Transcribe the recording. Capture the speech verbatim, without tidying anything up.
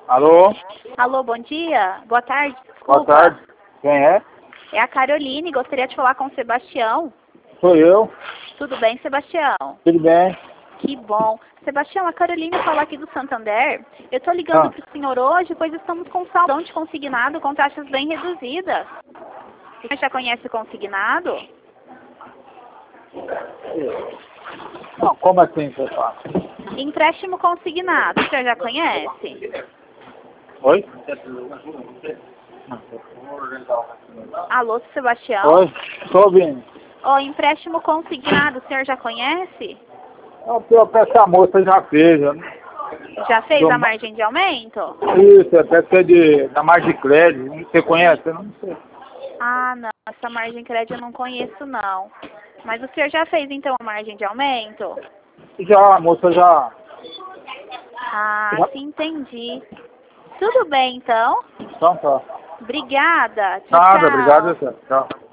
Alô? Alô, bom dia. Boa tarde. Boa Desculpa. tarde. Quem é? É a Caroline. Gostaria de falar com o Sebastião. Sou eu. Tudo bem, Sebastião? Tudo bem? Que bom. Sebastião, a Caroline fala aqui do Santander. Eu estou ligando Ah. para o senhor hoje, pois estamos com saldão de consignado com taxas bem reduzidas. Você já conhece o consignado? Não, como assim você fala? Empréstimo consignado, o senhor já conhece? Oi? Alô, Sebastião? Oi? Estou ouvindo. Ó, empréstimo consignado, o senhor já conhece? Não, eu peço que a moça já fez. eu não- Já fez Do- a margem de aumento? Isso, eu peço que é de, da margem de crédito. Você conhece? Eu não sei. Ah, não, essa margem de crédito eu não conheço, não. Mas o senhor já fez, então, a margem de aumento? Já, a moça já... Ah, Já. sim, entendi. Tudo bem, então. Então tá. Obrigada. Tchau, Nada, tchau. obrigado. Tchau.